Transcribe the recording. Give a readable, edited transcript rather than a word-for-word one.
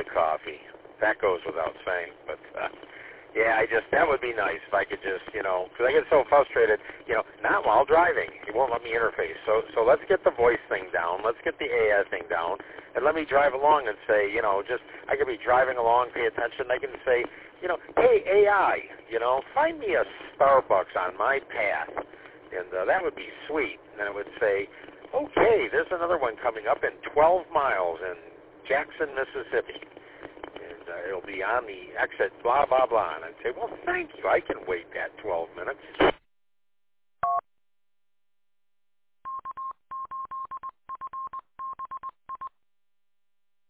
coffee. That goes without saying, but yeah, that would be nice if I could just, because I get so frustrated, not while driving. He won't let me interface. So let's get the voice thing down. Let's get the AI thing down, and let me drive along and say, I could be driving along, pay attention. I can say, hey, AI, find me a Starbucks on my path, and that would be sweet. And it would say, okay, there's another one coming up in 12 miles in Jackson, Mississippi. It'll be on the exit, blah, blah, blah. And I'd say, well, thank you. I can wait that 12 minutes.